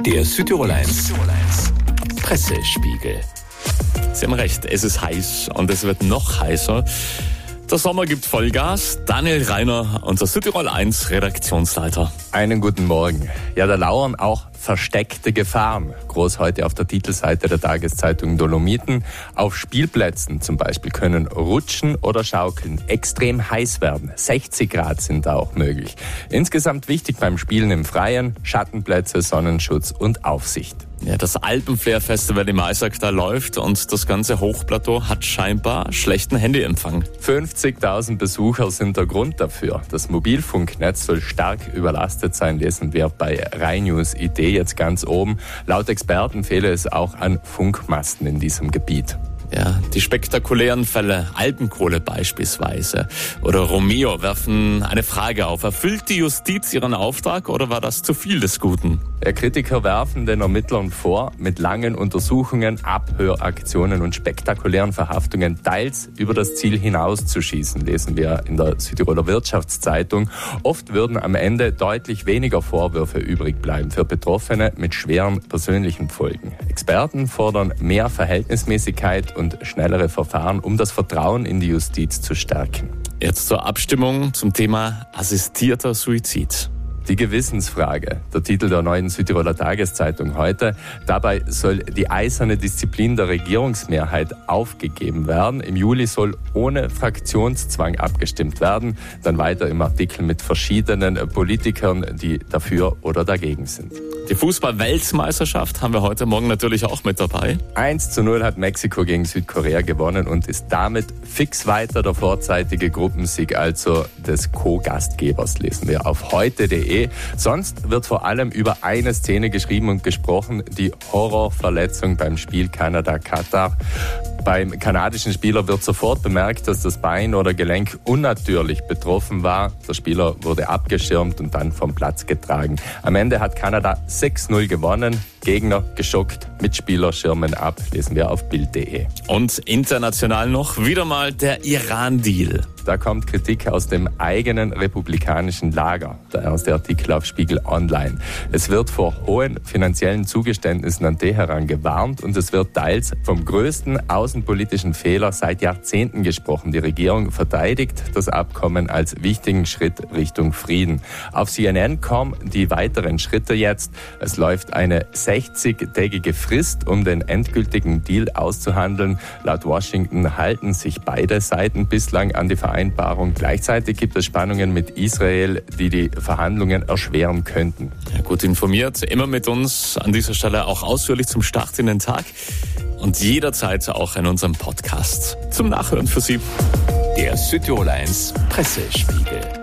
Der Südtirol 1 Pressespiegel. Sie haben recht, es ist heiß und es wird noch heißer. Der Sommer gibt Vollgas. Daniel Reiner, unser Südtirol 1 Redaktionsleiter. Einen guten Morgen. Ja, da lauern auch versteckte Gefahren. Groß heute auf der Titelseite der Tageszeitung Dolomiten. Auf Spielplätzen zum Beispiel können Rutschen oder Schaukeln extrem heiß werden. 60 Grad sind da auch möglich. Insgesamt wichtig beim Spielen im Freien: Schattenplätze, Sonnenschutz und Aufsicht. Ja, das Alpenflair-Festival im Eisack läuft und das ganze Hochplateau hat scheinbar schlechten Handyempfang. 50.000 Besucher sind der Grund dafür. Das Mobilfunknetz soll stark überlastet sein, lesen wir bei RheinNews.it jetzt ganz oben. Laut Experten fehle es auch an Funkmasten in diesem Gebiet. Ja, die spektakulären Fälle Alpenkohle beispielsweise oder Romeo werfen eine Frage auf. Erfüllt die Justiz ihren Auftrag oder war das zu viel des Guten? Kritiker werfen den Ermittlern vor, mit langen Untersuchungen, Abhöraktionen und spektakulären Verhaftungen teils über das Ziel hinauszuschießen, lesen wir in der Südtiroler Wirtschaftszeitung. Oft würden am Ende deutlich weniger Vorwürfe übrig bleiben für Betroffene mit schweren persönlichen Folgen. Experten fordern mehr Verhältnismäßigkeit und schnellere Verfahren, um das Vertrauen in die Justiz zu stärken. Jetzt zur Abstimmung zum Thema assistierter Suizid. Die Gewissensfrage, der Titel der neuen Südtiroler Tageszeitung heute. Dabei soll die eiserne Disziplin der Regierungsmehrheit aufgegeben werden. Im Juli soll ohne Fraktionszwang abgestimmt werden. Dann weiter im Artikel mit verschiedenen Politikern, die dafür oder dagegen sind. Die Fußball-Weltmeisterschaft haben wir heute Morgen natürlich auch mit dabei. 1:0 hat Mexiko gegen Südkorea gewonnen und ist damit fix weiter. Der vorzeitige Gruppensieg also des Co-Gastgebers, lesen wir auf heute.de. Sonst wird vor allem über eine Szene geschrieben und gesprochen: die Horrorverletzung beim Spiel Kanada-Katar. Beim kanadischen Spieler wird sofort bemerkt, dass das Bein oder Gelenk unnatürlich betroffen war. Der Spieler wurde abgeschirmt und dann vom Platz getragen. Am Ende hat Kanada 6:0 gewonnen. Gegner geschockt, Mitspieler schirmen ab, lesen wir auf Bild.de. Und international noch wieder mal der Iran-Deal. Da kommt Kritik aus dem eigenen republikanischen Lager. Der erste Artikel auf Spiegel Online. Es wird vor hohen finanziellen Zugeständnissen an Teheran gewarnt und es wird teils vom größten außenpolitischen Fehler seit Jahrzehnten gesprochen. Die Regierung verteidigt das Abkommen als wichtigen Schritt Richtung Frieden. Auf CNN kommen die weiteren Schritte jetzt. Es läuft eine 60-tägige Frist, um den endgültigen Deal auszuhandeln. Laut Washington halten sich beide Seiten bislang an die Vereinbarung. Gleichzeitig gibt es Spannungen mit Israel, die die Verhandlungen erschweren könnten. Ja, gut informiert, immer mit uns an dieser Stelle auch ausführlich zum Start in den Tag und jederzeit auch in unserem Podcast zum Nachhören für Sie. Der Südtirol 1 Pressespiegel.